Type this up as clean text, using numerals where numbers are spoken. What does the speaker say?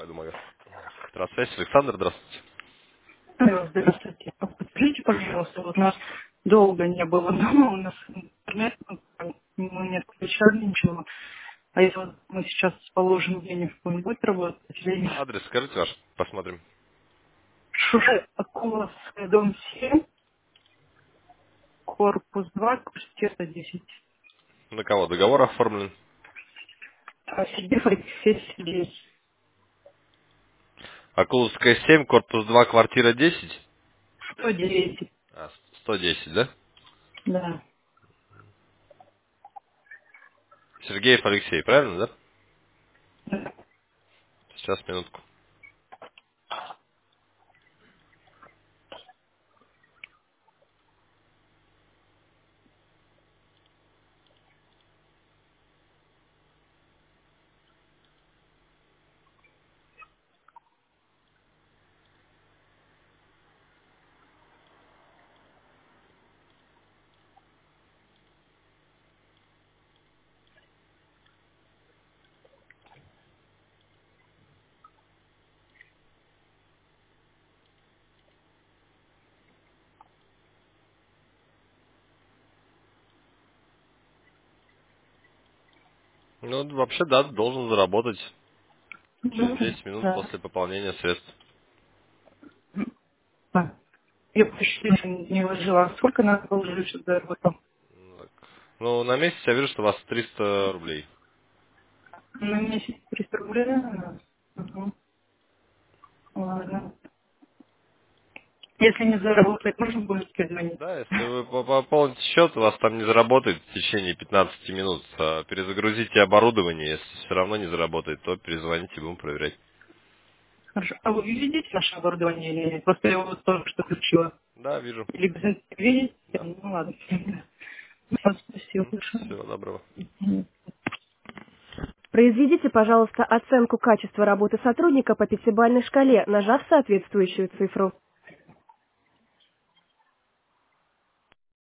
Пойду в магазин. Здравствуйте, Александр, здравствуйте. Здравствуйте. Подскажите, пожалуйста, вот нас долго не было дома, у нас интернет, мы не отключали ничего. А если вот мы сейчас положим денег в какой-нибудь работать, или Адрес скажите ваш, посмотрим. Шуше, Акуловская, дом 7, корпус 2, квартира 10. На кого договор оформлен? А Сидев Алексей Сергеевич, Акуловская 7, корпус 2, квартира 10? 110, 110, да? да. Сергеев Алексей, правильно, да? Сейчас, минутку. Ну, вообще, да, должен заработать через 10 минут Да. после пополнения средств. Да. Я почти не вложила. А сколько надо положить, чтобы заработал? Так. Ну, на месяц я вижу, что у вас 300 рублей. На месяц 300 рублей. Угу. Ладно. Если не заработать, можно будет перезвонить? Да, если вы пополните счет, у вас там не заработает в течение 15 минут. А перезагрузите оборудование, если все равно не заработает, то перезвоните, будем проверять. Хорошо. А вы видите наше оборудование или нет? Просто я его вот только что включила. Да, вижу. Или вы видите? Да. Ну ладно. Всё, спасибо большое. Всего доброго. Мгм. Произведите, пожалуйста, оценку качества работы сотрудника по пятибалльной шкале, нажав соответствующую цифру.